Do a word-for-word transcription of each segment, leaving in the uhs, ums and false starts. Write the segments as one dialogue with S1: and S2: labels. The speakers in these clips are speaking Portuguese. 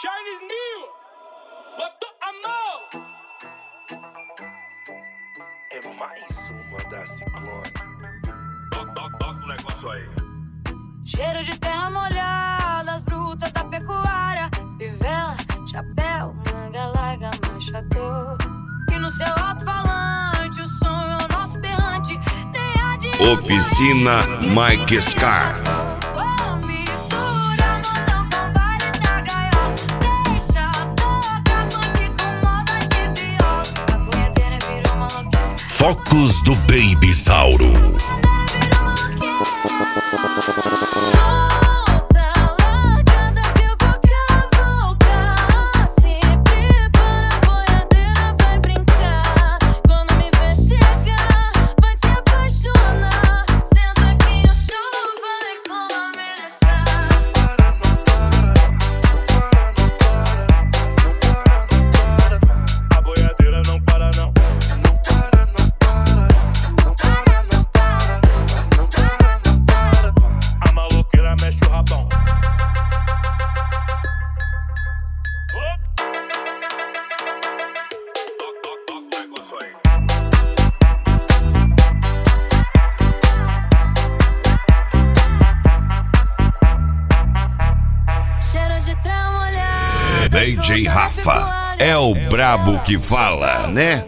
S1: Chinese New, botou a mão.
S2: É mais uma da Ciclone.
S3: Toca o negócio aí.
S4: Cheiro de terra molhada, as brutas da pecuária, fivela, chapéu, manga larga, manchador. E no seu alto-falante, o som é o nosso berrante. Nem adianta.
S5: Oficina Mike Scar. Focos do Baby Sauro. D J Rafa é o brabo que fala, né?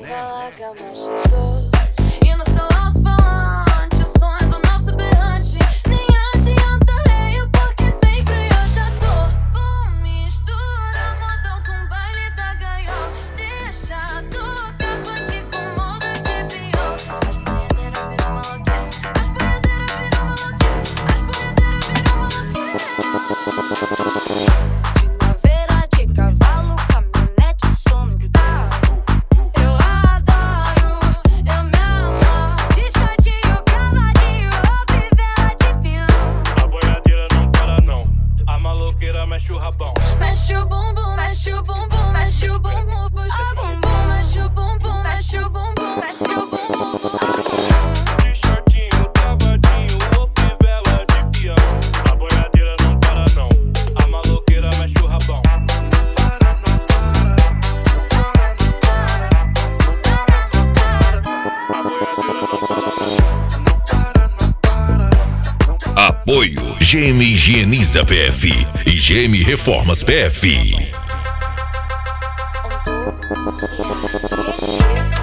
S1: Mexe o rabão, mexe o bumbum, mexe o bumbum, mexe o bumbum, puxa bumbum, mexe o bumbum, mexe o bumbum, mexe o bumbum. De shortinho, cavadinho, ou fivela de peão. A boiadeira não para não, a maloqueira mexe o rabão. Não para, não para, não para, não para, não para, não para. A boiadeira não para não, não para, não para, não para.
S5: Apoio G M Higieniza P F e G M Reformas P F.